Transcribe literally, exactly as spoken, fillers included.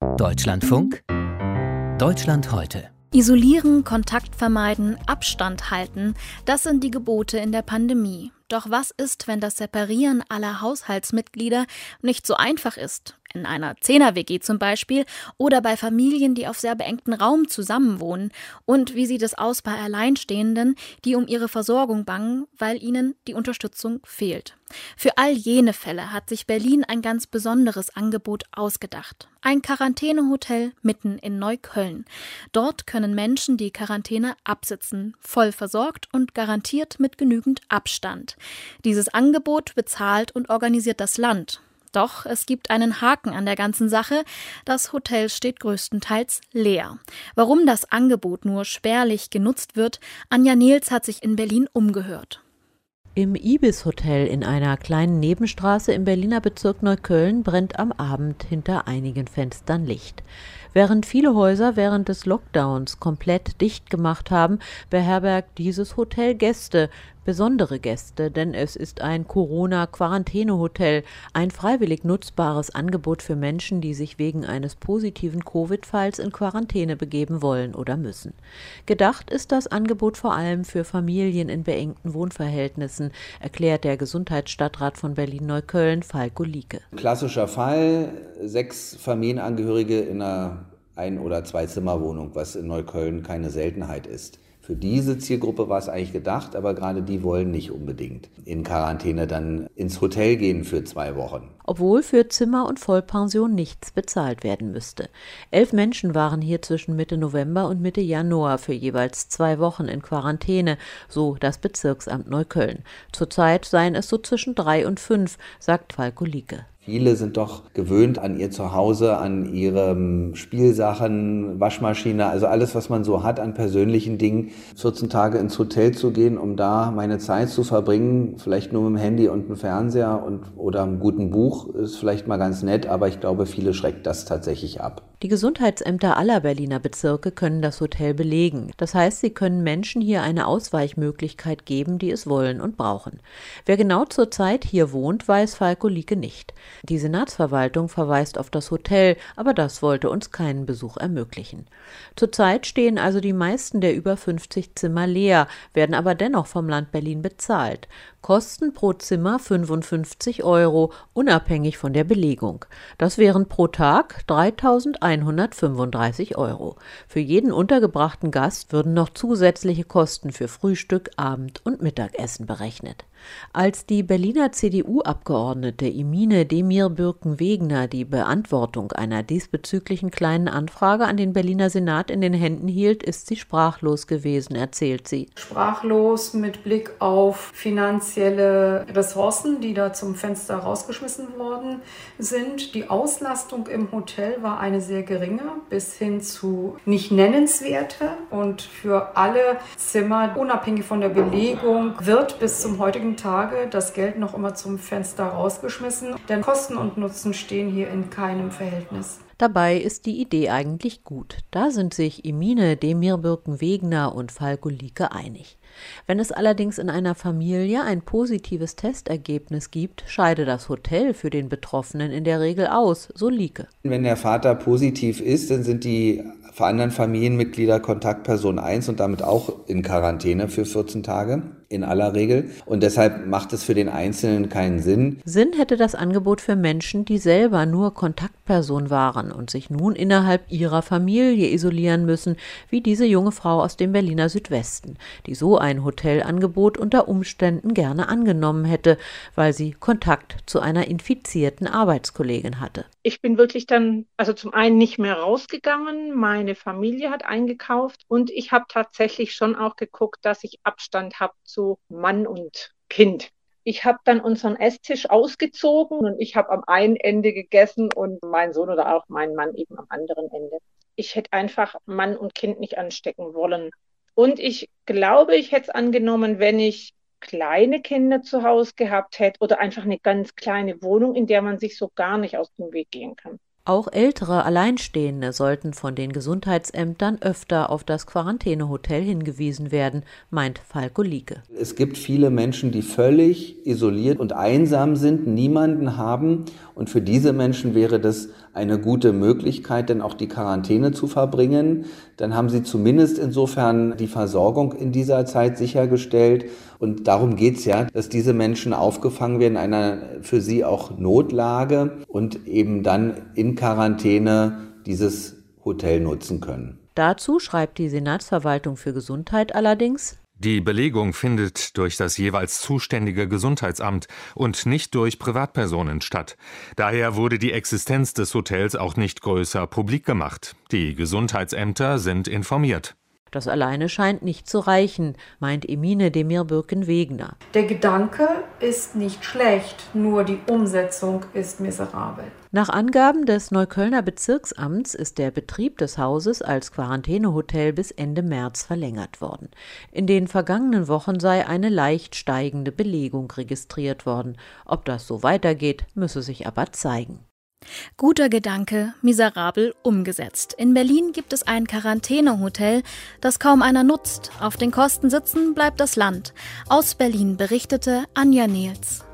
Deutschlandfunk, Deutschland heute. Isolieren, Kontakt vermeiden, Abstand halten, das sind die Gebote in der Pandemie. Doch was ist, wenn das Separieren aller Haushaltsmitglieder nicht so einfach ist? In einer Zehner-W G zum Beispiel oder bei Familien, die auf sehr beengten Raum zusammenwohnen. Und wie sieht es aus bei Alleinstehenden, die um ihre Versorgung bangen, weil ihnen die Unterstützung fehlt? Für all jene Fälle hat sich Berlin ein ganz besonderes Angebot ausgedacht. Ein Quarantänehotel mitten in Neukölln. Dort können Menschen die Quarantäne absitzen, voll versorgt und garantiert mit genügend Abstand. Dieses Angebot bezahlt und organisiert das Land. Doch es gibt einen Haken an der ganzen Sache. Das Hotel steht größtenteils leer. Warum das Angebot nur spärlich genutzt wird, Anja Nehls hat sich in Berlin umgehört. Im Ibis-Hotel in einer kleinen Nebenstraße im Berliner Bezirk Neukölln brennt am Abend hinter einigen Fenstern Licht. Während viele Häuser während des Lockdowns komplett dicht gemacht haben, beherbergt dieses Hotel Gäste, besondere Gäste, denn es ist ein Corona-Quarantänehotel, ein freiwillig nutzbares Angebot für Menschen, die sich wegen eines positiven Covid-Falls in Quarantäne begeben wollen oder müssen. Gedacht ist das Angebot vor allem für Familien in beengten Wohnverhältnissen, erklärt der Gesundheitsstadtrat von Berlin-Neukölln, Falko Lieke. Klassischer Fall, sechs Familienangehörige in einer Ein- oder Zwei-Zimmer-Wohnung, was in Neukölln keine Seltenheit ist. Für diese Zielgruppe war es eigentlich gedacht, aber gerade die wollen nicht unbedingt in Quarantäne dann ins Hotel gehen für zwei Wochen. Obwohl für Zimmer und Vollpension nichts bezahlt werden müsste. Elf Menschen waren hier zwischen Mitte November und Mitte Januar für jeweils zwei Wochen in Quarantäne, so das Bezirksamt Neukölln. Zurzeit seien es so zwischen drei und fünf, sagt Falko Lieke. Viele sind doch gewöhnt an ihr Zuhause, an ihre Spielsachen, Waschmaschine, also alles, was man so hat an persönlichen Dingen. vierzehn Tage ins Hotel zu gehen, um da meine Zeit zu verbringen, vielleicht nur mit dem Handy und dem Fernseher und, oder einem guten Buch, ist vielleicht mal ganz nett, aber ich glaube, viele schreckt das tatsächlich ab. Die Gesundheitsämter aller Berliner Bezirke können das Hotel belegen. Das heißt, sie können Menschen hier eine Ausweichmöglichkeit geben, die es wollen und brauchen. Wer genau zurzeit hier wohnt, weiß Falko Lieke nicht. Die Senatsverwaltung verweist auf das Hotel, aber das wollte uns keinen Besuch ermöglichen. Zurzeit stehen also die meisten der über fünfzig Zimmer leer, werden aber dennoch vom Land Berlin bezahlt. Kosten pro Zimmer fünfundfünfzig Euro, unabhängig von der Belegung. Das wären pro Tag dreitausendeinhundertfünfunddreißig Euro. Für jeden untergebrachten Gast würden noch zusätzliche Kosten für Frühstück, Abend- und Mittagessen berechnet. Als die Berliner C D U-Abgeordnete Imine Demir-Bürken-Wegener die Beantwortung einer diesbezüglichen kleinen Anfrage an den Berliner Senat in den Händen hielt, ist sie sprachlos gewesen, erzählt sie. Sprachlos mit Blick auf finanzielle Ressourcen, die da zum Fenster rausgeschmissen worden sind. Die Auslastung im Hotel war eine sehr geringe, bis hin zu nicht nennenswerte. Und für alle Zimmer, unabhängig von der Belegung, wird bis zum heutigen Tage das Geld noch immer zum Fenster rausgeschmissen, denn Kosten und Nutzen stehen hier in keinem Verhältnis. Dabei ist die Idee eigentlich gut. Da sind sich Imine Demir-Bürken-Wegener und Falko Lieke einig. Wenn es allerdings in einer Familie ein positives Testergebnis gibt, scheide das Hotel für den Betroffenen in der Regel aus, so Lieke. Wenn der Vater positiv ist, dann sind die anderen Familienmitglieder Kontaktperson eins und damit auch in Quarantäne für vierzehn Tage. In aller Regel. Und deshalb macht es für den Einzelnen keinen Sinn. Sinn hätte das Angebot für Menschen, die selber nur Kontaktperson waren und sich nun innerhalb ihrer Familie isolieren müssen, wie diese junge Frau aus dem Berliner Südwesten, die so ein Hotelangebot unter Umständen gerne angenommen hätte, weil sie Kontakt zu einer infizierten Arbeitskollegin hatte. Ich bin wirklich dann, also zum einen nicht mehr rausgegangen, meine Familie hat eingekauft und ich habe tatsächlich schon auch geguckt, dass ich Abstand habe zu Mann und Kind. Ich habe dann unseren Esstisch ausgezogen und ich habe am einen Ende gegessen und mein Sohn oder auch mein Mann eben am anderen Ende. Ich hätte einfach Mann und Kind nicht anstecken wollen. Und ich glaube, ich hätte es angenommen, wenn ich kleine Kinder zu Hause gehabt hätte oder einfach eine ganz kleine Wohnung, in der man sich so gar nicht aus dem Weg gehen kann. Auch ältere Alleinstehende sollten von den Gesundheitsämtern öfter auf das Quarantänehotel hingewiesen werden, meint Falko Lieke. Es gibt viele Menschen, die völlig isoliert und einsam sind, niemanden haben. Und für diese Menschen wäre das eine gute Möglichkeit, denn auch die Quarantäne zu verbringen. Dann haben sie zumindest insofern die Versorgung in dieser Zeit sichergestellt. Und darum geht es ja, dass diese Menschen aufgefangen werden in einer für sie auch Notlage und eben dann in Quarantäne dieses Hotel nutzen können. Dazu schreibt die Senatsverwaltung für Gesundheit allerdings: Die Belegung findet durch das jeweils zuständige Gesundheitsamt und nicht durch Privatpersonen statt. Daher wurde die Existenz des Hotels auch nicht größer publik gemacht. Die Gesundheitsämter sind informiert. Das alleine scheint nicht zu reichen, meint Emine Demir-Birken-Wegener. Der Gedanke ist nicht schlecht, nur die Umsetzung ist miserabel. Nach Angaben des Neuköllner Bezirksamts ist der Betrieb des Hauses als Quarantänehotel bis Ende März verlängert worden. In den vergangenen Wochen sei eine leicht steigende Belegung registriert worden. Ob das so weitergeht, müsse sich aber zeigen. Guter Gedanke, miserabel umgesetzt. In Berlin gibt es ein Quarantänehotel, das kaum einer nutzt. Auf den Kosten sitzen bleibt das Land. Aus Berlin berichtete Anja Nehls.